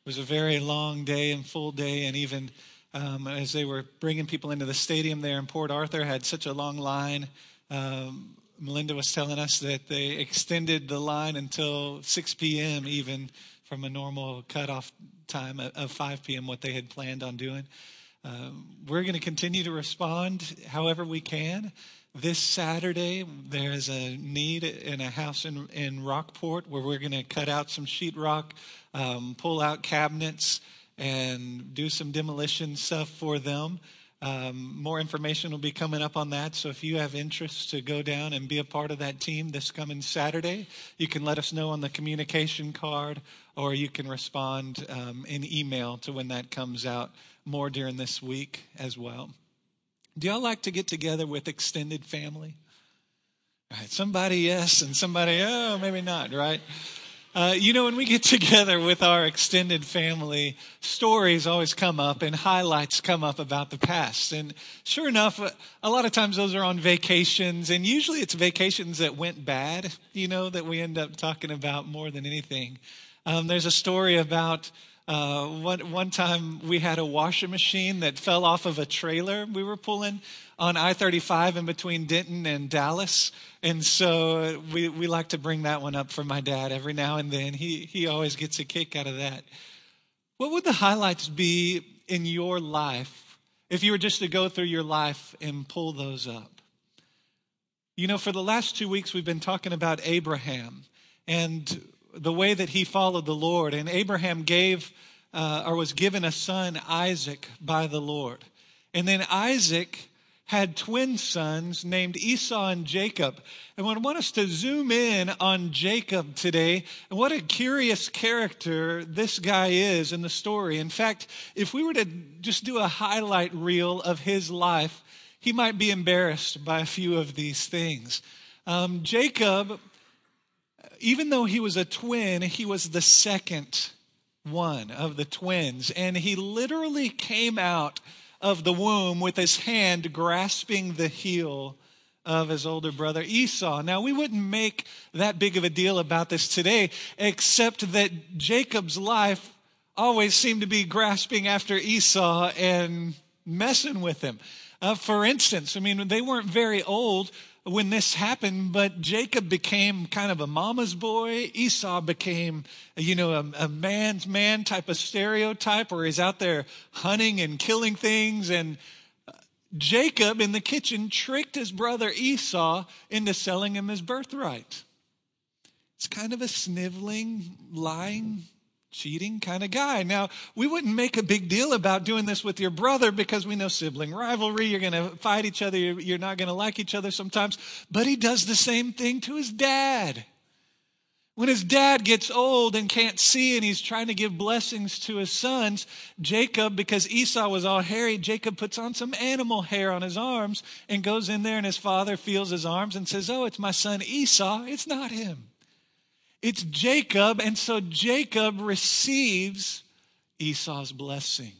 was a very long day and full day, and even as they were bringing people into the stadium there in Port Arthur, had such a long line. Melinda was telling us that they extended the line until 6 p.m. even from a normal cutoff time of 5 p.m., what they had planned on doing. We're going to continue to respond however we can. This Saturday, there's a need in a house in Rockport where we're going to cut out some sheetrock, pull out cabinets, and do some demolition stuff for them. More information will be coming up on that. So if you have interest to go down and be a part of that team this coming Saturday, you can let us know on the communication card, or you can respond in email to when that comes out more during this week as well. Do y'all like to get together with extended family? All right, somebody yes and somebody, oh, maybe not, right? When we get together with our extended family, stories always come up and highlights come up about the past. And sure enough, a lot of times those are on vacations, and usually it's vacations that went bad, that we end up talking about more than anything. There's a story about one time we had a washing machine that fell off of a trailer we were pulling on I-35 in between Denton and Dallas. And so we like to bring that one up for my dad every now and then. He always gets a kick out of that. What would the highlights be in your life if you were just to go through your life and pull those up? For the last 2 weeks, we've been talking about Abraham and the way that he followed the Lord. And Abraham was given a son, Isaac, by the Lord. And then Isaac had twin sons named Esau and Jacob. And I want us to zoom in on Jacob today. And what a curious character this guy is in the story. In fact, if we were to just do a highlight reel of his life, he might be embarrassed by a few of these things. Jacob, even though he was a twin, he was the second one of the twins. And he literally came out of the womb with his hand grasping the heel of his older brother Esau. Now, we wouldn't make that big of a deal about this today, except that Jacob's life always seemed to be grasping after Esau and messing with him. For instance, they weren't very old when this happened, but Jacob became kind of a mama's boy. Esau became, a man's man type of stereotype where he's out there hunting and killing things. And Jacob in the kitchen tricked his brother Esau into selling him his birthright. It's kind of a sniveling, lying, cheating kind of guy. Now, we wouldn't make a big deal about doing this with your brother because we know sibling rivalry. You're going to fight each other. You're not going to like each other sometimes. But he does the same thing to his dad. When his dad gets old and can't see and he's trying to give blessings to his sons, Jacob, because Esau was all hairy, Jacob puts on some animal hair on his arms and goes in there, and his father feels his arms and says, "Oh, it's my son Esau. It's not him. It's Jacob." And so Jacob receives Esau's blessing.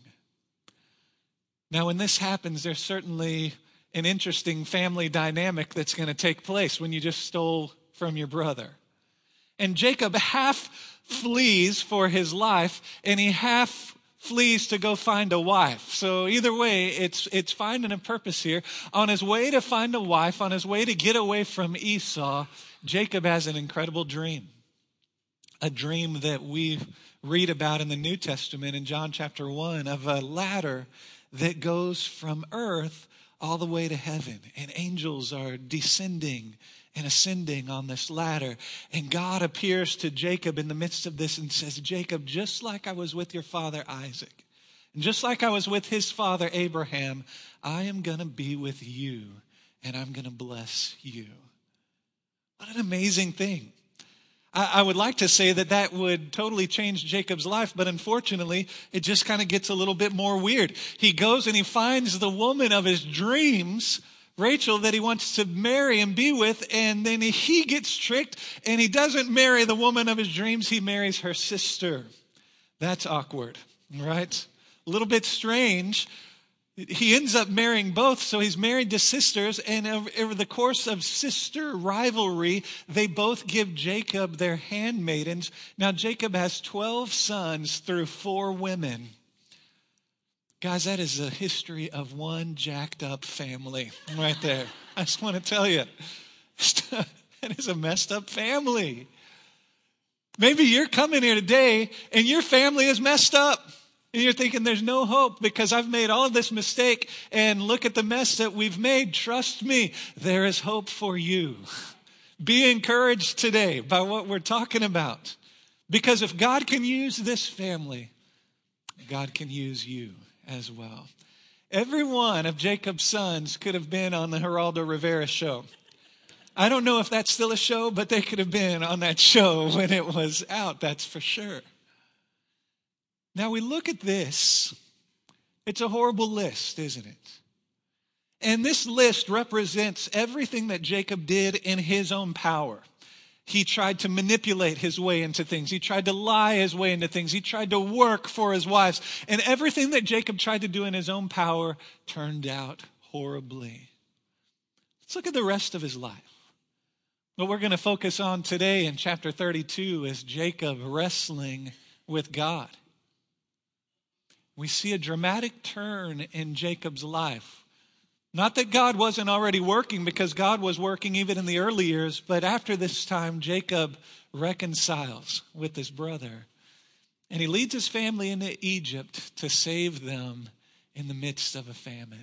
Now, when this happens, there's certainly an interesting family dynamic that's going to take place when you just stole from your brother. And Jacob half flees for his life, and he half flees to go find a wife. So either way, it's finding a purpose here. On his way to find a wife, on his way to get away from Esau, Jacob has an incredible dream. A dream that we read about in the New Testament in John chapter 1 of a ladder that goes from earth all the way to heaven. And angels are descending and ascending on this ladder. And God appears to Jacob in the midst of this and says, "Jacob, just like I was with your father Isaac, and just like I was with his father Abraham, I am going to be with you, and I'm going to bless you." What an amazing thing. I would like to say that would totally change Jacob's life, but unfortunately, it just kind of gets a little bit more weird. He goes and he finds the woman of his dreams, Rachel, that he wants to marry and be with, and then he gets tricked, and he doesn't marry the woman of his dreams. He marries her sister. That's awkward, right? A little bit strange. He ends up marrying both, so he's married to sisters, and over the course of sister rivalry, they both give Jacob their handmaidens. Now, Jacob has 12 sons through 4 women. Guys, that is the history of one jacked up family right there. I just want to tell you, that is a messed up family. Maybe you're coming here today, and your family is messed up. And you're thinking there's no hope because I've made all of this mistake and look at the mess that we've made. Trust me, there is hope for you. Be encouraged today by what we're talking about. Because if God can use this family, God can use you as well. Every one of Jacob's sons could have been on the Geraldo Rivera show. I don't know if that's still a show, but they could have been on that show when it was out, that's for sure. Now we look at this. It's a horrible list, isn't it? And this list represents everything that Jacob did in his own power. He tried to manipulate his way into things. He tried to lie his way into things. He tried to work for his wives. And everything that Jacob tried to do in his own power turned out horribly. Let's look at the rest of his life. What we're going to focus on today in chapter 32 is Jacob wrestling with God. We see a dramatic turn in Jacob's life. Not that God wasn't already working, because God was working even in the early years, but after this time, Jacob reconciles with his brother. And he leads his family into Egypt to save them in the midst of a famine.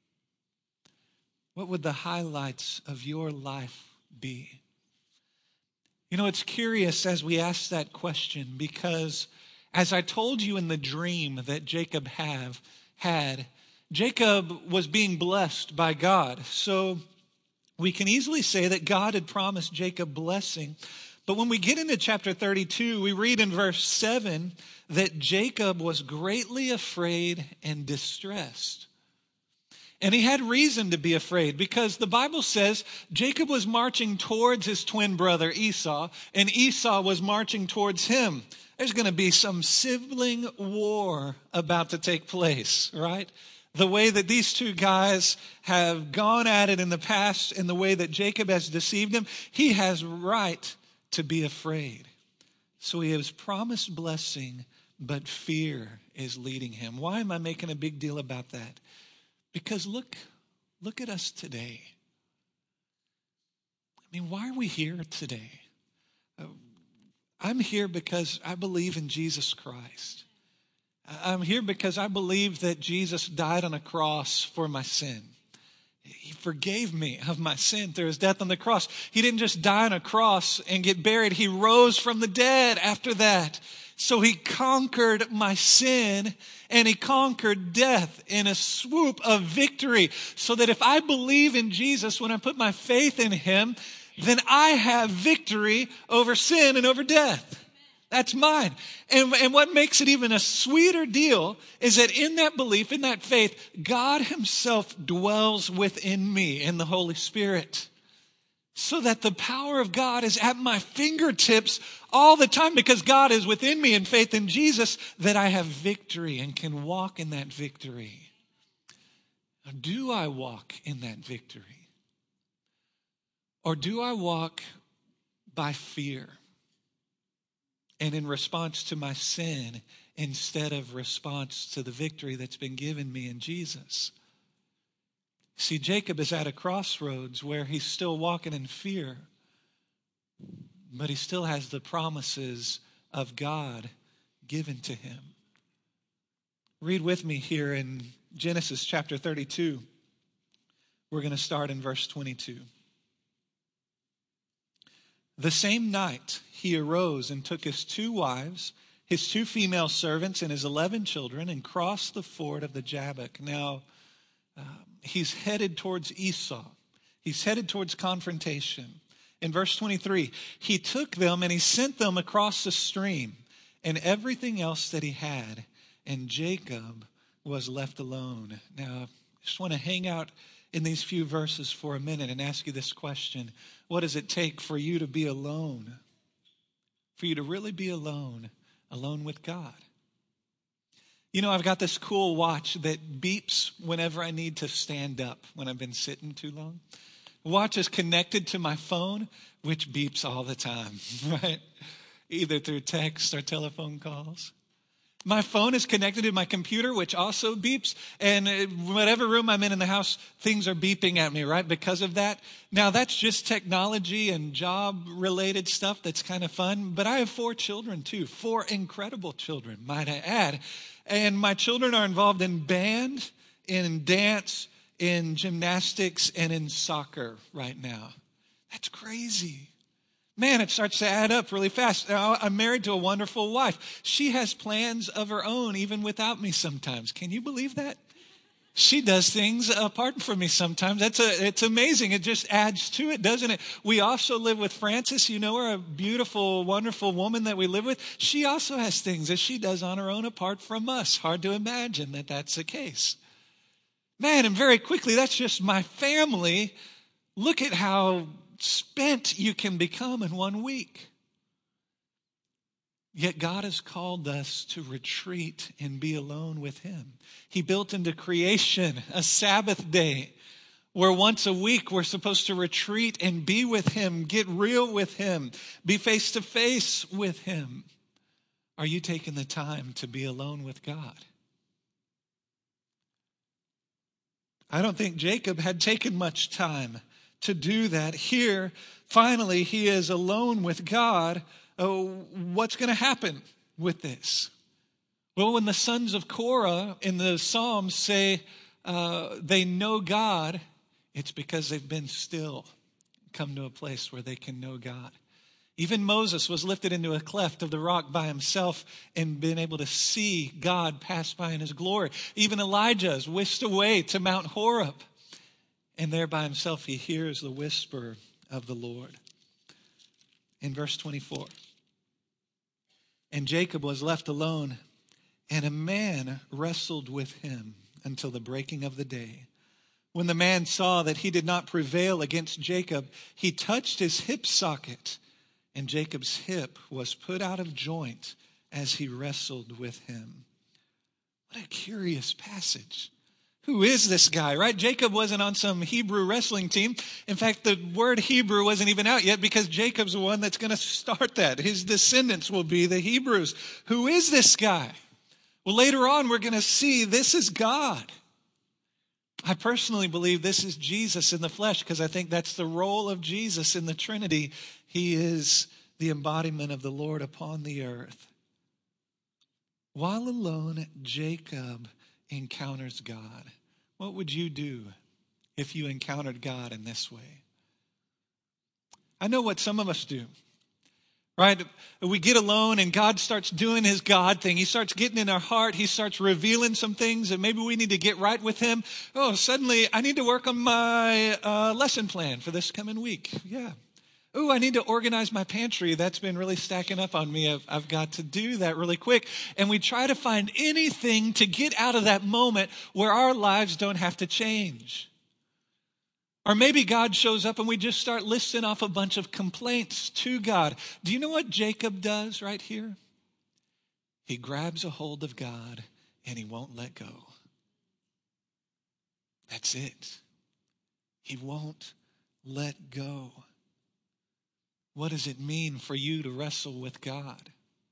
What would the highlights of your life be? You know, it's curious as we ask that question, because as I told you in the dream that Jacob had, Jacob was being blessed by God. So we can easily say that God had promised Jacob blessing. But when we get into chapter 32, we read in verse 7 that Jacob was greatly afraid and distressed. And he had reason to be afraid, because the Bible says Jacob was marching towards his twin brother Esau, and Esau was marching towards him. There's going to be some sibling war about to take place, right? The way that these two guys have gone at it in the past and the way that Jacob has deceived him, he has right to be afraid. So he has promised blessing, but fear is leading him. Why am I making a big deal about that? Because look at us today. I mean, why are we here today? I'm here because I believe in Jesus Christ. I'm here because I believe that Jesus died on a cross for my sin. He forgave me of my sin through his death on the cross. He didn't just die on a cross and get buried. He rose from the dead after that. So he conquered my sin and he conquered death in a swoop of victory. So that if I believe in Jesus, when I put my faith in him, then I have victory over sin and over death. That's mine. And what makes it even a sweeter deal is that in that belief, in that faith, God himself dwells within me in the Holy Spirit. So that the power of God is at my fingertips all the time, because God is within me in faith in Jesus, that I have victory and can walk in that victory. Now, do I walk in that victory? Or do I walk by fear and in response to my sin instead of response to the victory that's been given me in Jesus? See, Jacob is at a crossroads where he's still walking in fear, but he still has the promises of God given to him. Read with me here in Genesis chapter 32. We're going to start in verse 22. The same night he arose and took his 2 wives, his 2 female servants, and his 11 children, and crossed the ford of the Jabbok. Now, he's headed towards Esau. He's headed towards confrontation. In verse 23, he took them and he sent them across the stream and everything else that he had, and Jacob was left alone. Now, I just want to hang out in these few verses for a minute and ask you this question. What does it take for you to be alone? For you to really be alone with God? You know, I've got this cool watch that beeps whenever I need to stand up when I've been sitting too long. The watch is connected to my phone, which beeps all the time, right? Either through text or telephone calls. My phone is connected to my computer, which also beeps. And whatever room I'm in the house, things are beeping at me, right? Because of that. Now, that's just technology and job-related stuff that's kind of fun. But I have 4 children, too. 4 incredible children, might I add. And my children are involved in band, in dance, in gymnastics, and in soccer right now. That's crazy. Man, it starts to add up really fast. Now, I'm married to a wonderful wife. She has plans of her own, even without me sometimes. Can you believe that? She does things apart from me sometimes. It's amazing. It just adds to it, doesn't it? We also live with Frances. You know her, a beautiful, wonderful woman that we live with. She also has things that she does on her own apart from us. Hard to imagine that that's the case. Man, and very quickly, that's just my family. Look at how spent you can become in 1 week. Yet God has called us to retreat and be alone with Him. He built into creation a Sabbath day where once a week we're supposed to retreat and be with Him, get real with Him, be face to face with Him. Are you taking the time to be alone with God? I don't think Jacob had taken much time to do that. Here, finally, he is alone with God. Oh, what's going to happen with this? Well, when the sons of Korah in the Psalms say they know God, it's because they've been still, come to a place where they can know God. Even Moses was lifted into a cleft of the rock by himself and been able to see God pass by in His glory. Even Elijah is whisked away to Mount Horeb. And there by himself, he hears the whisper of the Lord. In verse 24, and Jacob was left alone, and a man wrestled with him until the breaking of the day. When the man saw that he did not prevail against Jacob, he touched his hip socket, and Jacob's hip was put out of joint as he wrestled with him. What a curious passage. Who is this guy, right? Jacob wasn't on some Hebrew wrestling team. In fact, the word Hebrew wasn't even out yet because Jacob's the one that's going to start that. His descendants will be the Hebrews. Who is this guy? Well, later on, we're going to see this is God. I personally believe this is Jesus in the flesh because I think that's the role of Jesus in the Trinity. He is the embodiment of the Lord upon the earth. While alone, Jacob encounters God. What would you do if you encountered God in this way? I know what some of us do, right? We get alone and God starts doing His God thing. He starts getting in our heart. He starts revealing some things that maybe we need to get right with Him. Oh, suddenly I need to work on my lesson plan for this coming week. Yeah. Oh, I need to organize my pantry. That's been really stacking up on me. I've got to do that really quick. And we try to find anything to get out of that moment where our lives don't have to change. Or maybe God shows up and we just start listing off a bunch of complaints to God. Do you know what Jacob does right here? He grabs a hold of God and he won't let go. That's it. He won't let go. What does it mean for you to wrestle with God?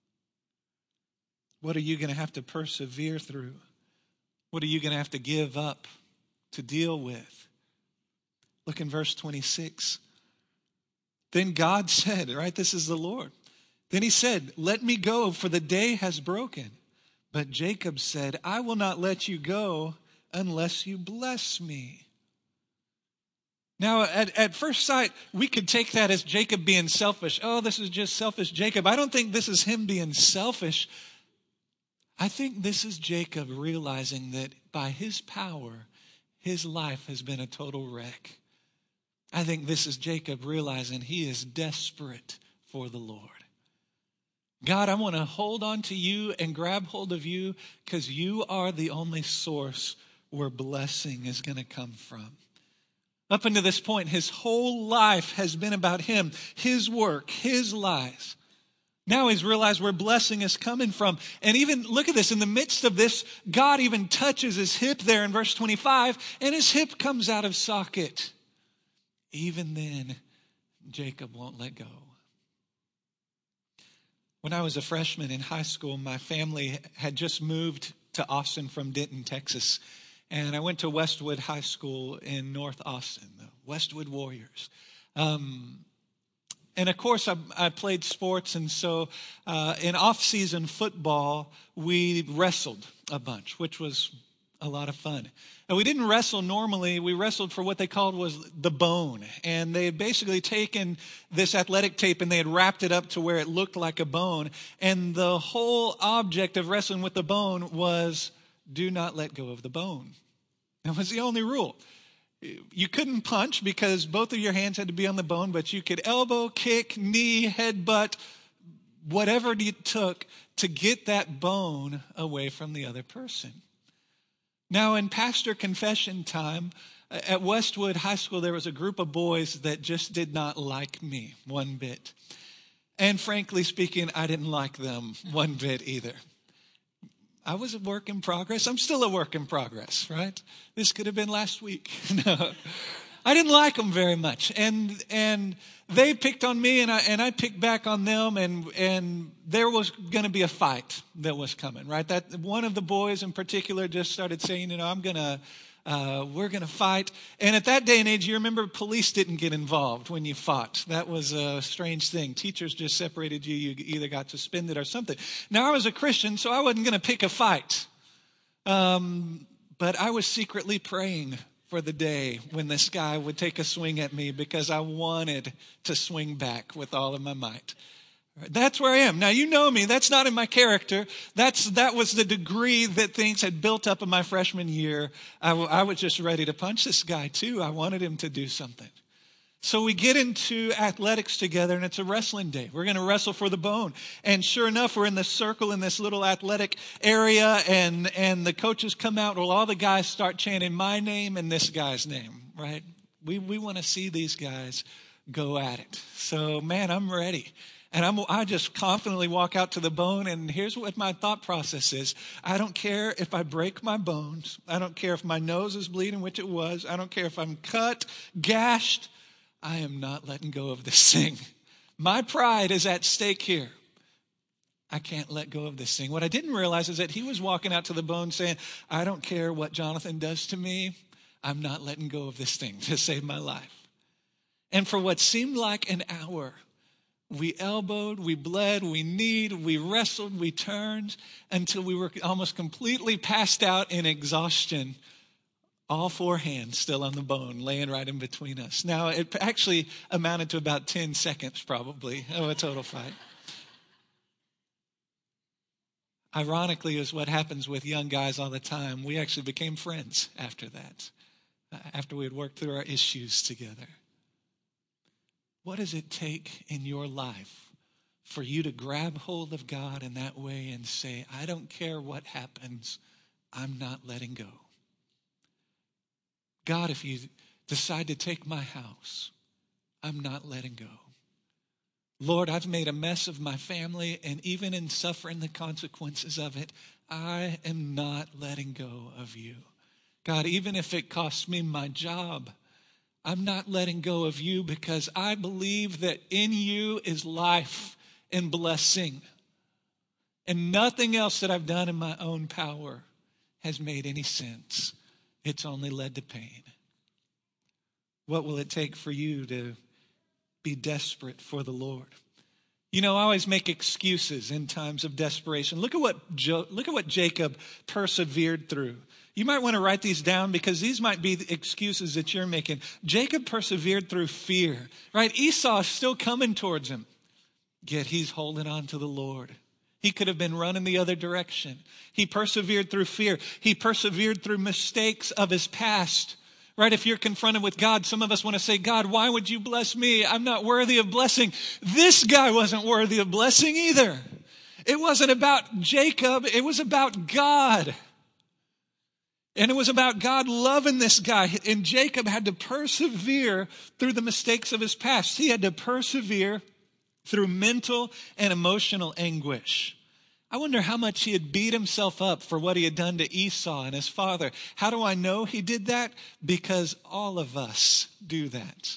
What are you going to have to persevere through? What are you going to have to give up to deal with? Look in verse 26. Then God said, right, this is the Lord. Then He said, let me go, for the day has broken. But Jacob said, I will not let you go unless you bless me. Now, at first sight, we could take that as Jacob being selfish. Oh, this is just selfish Jacob. I don't think this is him being selfish. I think this is Jacob realizing that by his power, his life has been a total wreck. I think this is Jacob realizing he is desperate for the Lord. God, I want to hold on to you and grab hold of you because you are the only source where blessing is going to come from. Up until this point, his whole life has been about him, his work, his lives. Now he's realized where blessing is coming from. And even, look at this, in the midst of this, God even touches his hip there in verse 25, and his hip comes out of socket. Even then, Jacob won't let go. When I was a freshman in high school, my family had just moved to Austin from Denton, Texas. And I went to Westwood High School in North Austin, the Westwood Warriors. And of course, I played sports. And so in off-season football, we wrestled a bunch, which was a lot of fun. And we didn't wrestle normally. We wrestled for what they called was the bone. And they had basically taken this athletic tape and they had wrapped it up to where it looked like a bone. And the whole object of wrestling with the bone was do not let go of the bone. That was the only rule. You couldn't punch because both of your hands had to be on the bone, but you could elbow, kick, knee, headbutt, whatever it took to get that bone away from the other person. Now, in pastor confession time, at Westwood High School, there was a group of boys that just did not like me one bit. And frankly speaking, I didn't like them one bit either. I was a work in progress. I'm still a work in progress, right? This could have been last week. No, I didn't like them very much. And they picked on me and I picked back on them and there was going to be a fight that was coming, right? That one of the boys in particular just started saying, we're going to fight. And at that day and age, you remember police didn't get involved when you fought. That was a strange thing. Teachers just separated you. You either got suspended or something. Now, I was a Christian, so I wasn't going to pick a fight. But I was secretly praying for the day when this guy would take a swing at me because I wanted to swing back with all of my might. That's where I am. Now, you know me. That's not in my character. That was the degree that things had built up in my freshman year. I was just ready to punch this guy, too. I wanted him to do something. So we get into athletics together, and it's a wrestling day. We're going to wrestle for the bone. And sure enough, we're in this circle in this little athletic area, and the coaches come out. Well, all the guys start chanting my name and this guy's name, right? We want to see these guys go at it. So, man, I'm ready. And I just confidently walk out to the bone, and here's what my thought process is. I don't care if I break my bones. I don't care if my nose is bleeding, which it was. I don't care if I'm cut, gashed. I am not letting go of this thing. My pride is at stake here. I can't let go of this thing. What I didn't realize is that he was walking out to the bone saying, I don't care what Jonathan does to me. I'm not letting go of this thing to save my life. And for what seemed like an hour, we elbowed, we bled, we kneed, we wrestled, we turned until we were almost completely passed out in exhaustion. All four hands still on the bone, laying right in between us. Now, it actually amounted to about 10 seconds probably of a total fight. Ironically, is what happens with young guys all the time. We actually became friends after that, after we had worked through our issues together. What does it take in your life for you to grab hold of God in that way and say, I don't care what happens, I'm not letting go? God, if you decide to take my house, I'm not letting go. Lord, I've made a mess of my family, and even in suffering the consequences of it, I am not letting go of you. God, even if it costs me my job, I'm not letting go of you because I believe that in you is life and blessing. And nothing else that I've done in my own power has made any sense. It's only led to pain. What will it take for you to be desperate for the Lord? You know, I always make excuses in times of desperation. Look at what Jacob persevered through. You might want to write these down because these might be the excuses that you're making. Jacob persevered through fear, right? Esau is still coming towards him, yet he's holding on to the Lord. He could have been running the other direction. He persevered through fear. He persevered through mistakes of his past, right? If you're confronted with God, some of us want to say, God, why would you bless me? I'm not worthy of blessing. This guy wasn't worthy of blessing either. It wasn't about Jacob. It was about God. And it was about God loving this guy. And Jacob had to persevere through the mistakes of his past. He had to persevere through mental and emotional anguish. I wonder how much he had beat himself up for what he had done to Esau and his father. How do I know he did that? Because all of us do that.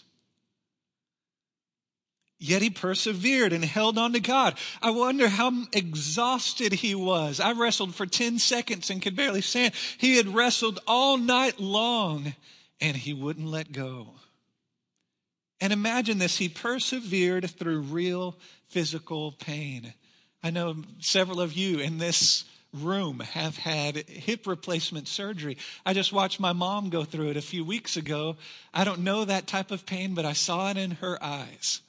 Yet he persevered and held on to God. I wonder how exhausted he was. I wrestled for 10 seconds and could barely stand. He had wrestled all night long and he wouldn't let go. And imagine this, he persevered through real physical pain. I know several of you in this room have had hip replacement surgery. I just watched my mom go through it a few weeks ago. I don't know that type of pain, but I saw it in her eyes.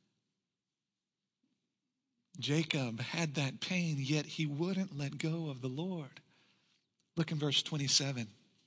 Jacob had that pain, yet he wouldn't let go of the Lord. Look in verse 27.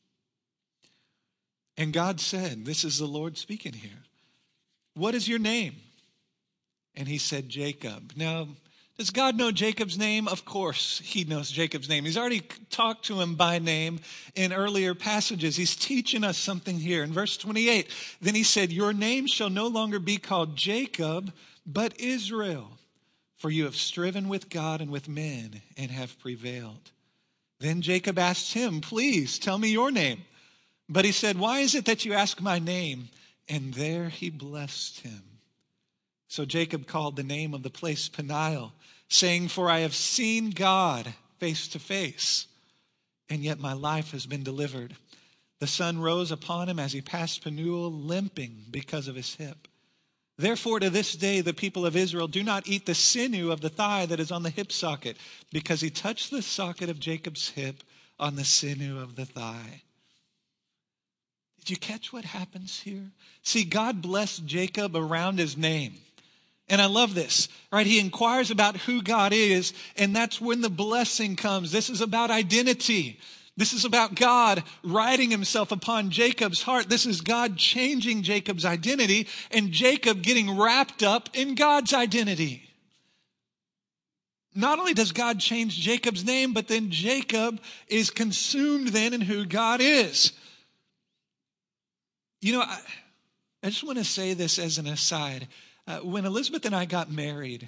And God said, this is the Lord speaking here, what is your name? And he said, Jacob. Now, does God know Jacob's name? Of course he knows Jacob's name. He's already talked to him by name in earlier passages. He's teaching us something here. In verse 28, then he said, your name shall no longer be called Jacob, but Israel. For you have striven with God and with men and have prevailed. Then Jacob asked him, please tell me your name. But he said, why is it that you ask my name? And there he blessed him. So Jacob called the name of the place Peniel, saying, for I have seen God face to face, and yet my life has been delivered. The sun rose upon him as he passed Penuel, limping because of his hip. Therefore, to this day, the people of Israel do not eat the sinew of the thigh that is on the hip socket, because he touched the socket of Jacob's hip on the sinew of the thigh. Did you catch what happens here? See, God blessed Jacob around his name. And I love this, right? He inquires about who God is, and that's when the blessing comes. This is about identity. This is about God writing himself upon Jacob's heart. This is God changing Jacob's identity and Jacob getting wrapped up in God's identity. Not only does God change Jacob's name, but then Jacob is consumed then in who God is. You know, I just want to say this as an aside. When Elizabeth and I got married,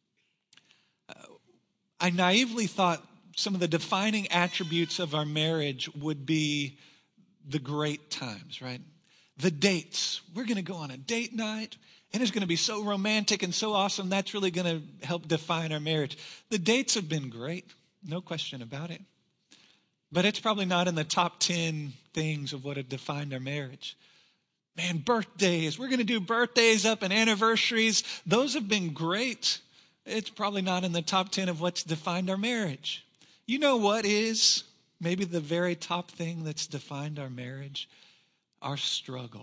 I naively thought some of the defining attributes of our marriage would be the great times, right? The dates. We're going to go on a date night, and it's going to be so romantic and so awesome. That's really going to help define our marriage. The dates have been great, no question about it. But it's probably not in the top 10 things of what have defined our marriage. Man, birthdays. We're going to do birthdays up and anniversaries. Those have been great. It's probably not in the top 10 of what's defined our marriage. You know what is maybe the very top thing that's defined our marriage? Our struggle.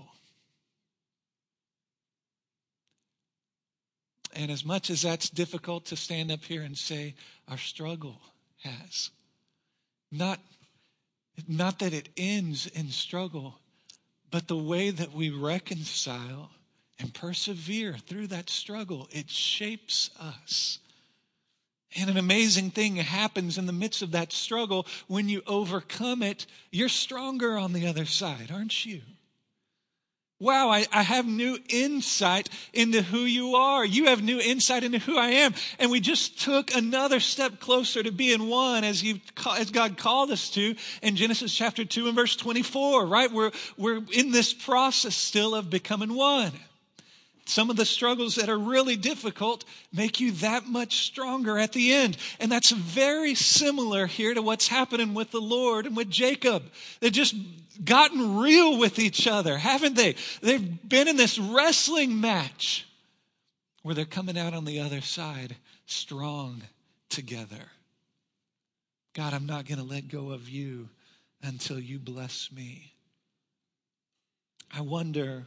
And as much as that's difficult to stand up here and say, our struggle has. Not that it ends in struggle, but the way that we reconcile and persevere through that struggle, it shapes us. And an amazing thing happens in the midst of that struggle. When you overcome it, you're stronger on the other side, aren't you? Wow, I have new insight into who you are. You have new insight into who I am. And we just took another step closer to being one as God called us to in Genesis chapter 2 and verse 24, right? We're in this process still of becoming one. Some of the struggles that are really difficult make you that much stronger at the end. And that's very similar here to what's happening with the Lord and with Jacob. They've just gotten real with each other, haven't they? They've been in this wrestling match where they're coming out on the other side strong together. God, I'm not going to let go of you until you bless me. I wonder,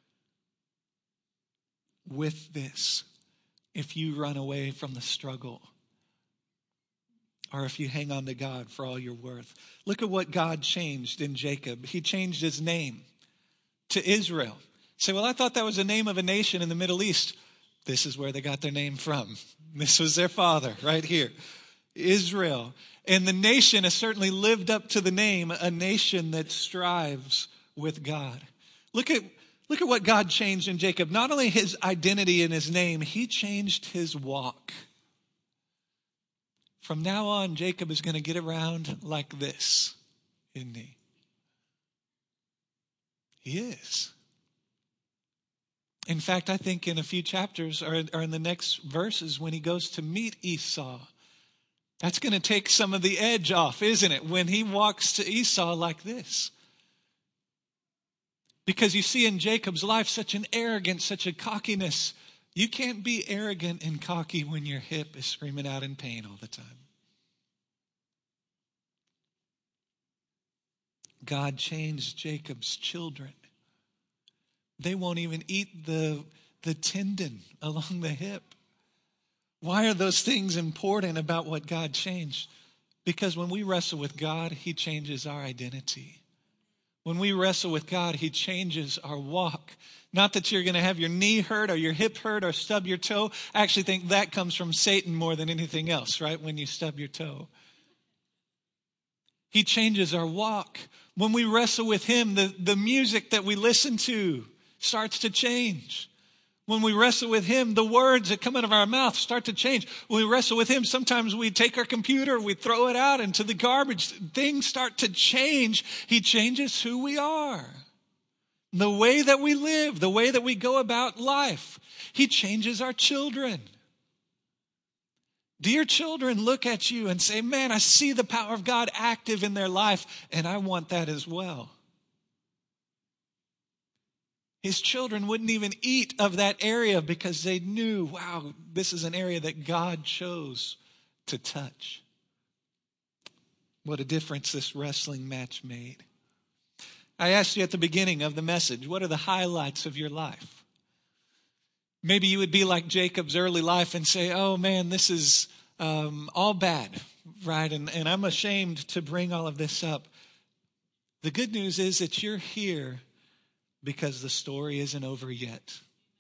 with this, if you run away from the struggle or if you hang on to God for all you're worth. Look at what God changed in Jacob. He changed his name to Israel. Say, well, I thought that was the name of a nation in the Middle East. This is where they got their name from. This was their father right here, Israel. And the nation has certainly lived up to the name, a nation that strives with God. Look at Look at what God changed in Jacob. Not only his identity and his name, he changed his walk. From now on, Jacob is going to get around like this, isn't he? He is. In fact, I think in a few chapters or in the next verses when he goes to meet Esau, that's going to take some of the edge off, isn't it? When he walks to Esau like this. Because you see in Jacob's life such an arrogance, such a cockiness. You can't be arrogant and cocky when your hip is screaming out in pain all the time. God changed Jacob's children. They won't even eat the tendon along the hip. Why are those things important about what God changed? Because when we wrestle with God, he changes our identity. When we wrestle with God, he changes our walk. Not that you're going to have your knee hurt or your hip hurt or stub your toe. I actually think that comes from Satan more than anything else, right? When you stub your toe. He changes our walk. When we wrestle with him, the music that we listen to starts to change. When we wrestle with him, the words that come out of our mouth start to change. When we wrestle with him, sometimes we take our computer, we throw it out into the garbage. Things start to change. He changes who we are. The way that we live, the way that we go about life. He changes our children. Do your children look at you and say, man, I see the power of God active in their life, and I want that as well? His children wouldn't even eat of that area because they knew, wow, this is an area that God chose to touch. What a difference this wrestling match made. I asked you at the beginning of the message, what are the highlights of your life? Maybe you would be like Jacob's early life and say, oh man, this is all bad, right? And I'm ashamed to bring all of this up. The good news is that you're here because the story isn't over yet.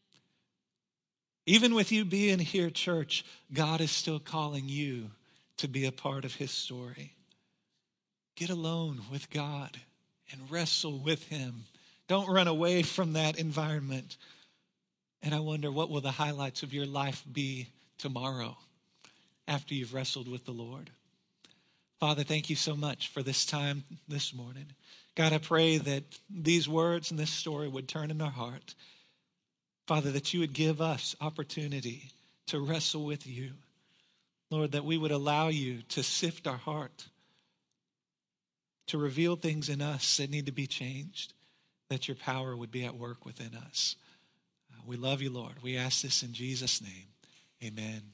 Even with you being here, church, God is still calling you to be a part of his story. Get alone with God and wrestle with him. Don't run away from that environment. And I wonder, what will the highlights of your life be tomorrow after you've wrestled with the Lord? Father, thank you so much for this time this morning. God, I pray that these words and this story would turn in our heart. Father, that you would give us opportunity to wrestle with you. Lord, that we would allow you to sift our heart, to reveal things in us that need to be changed, that your power would be at work within us. We love you, Lord. We ask this in Jesus' name. Amen.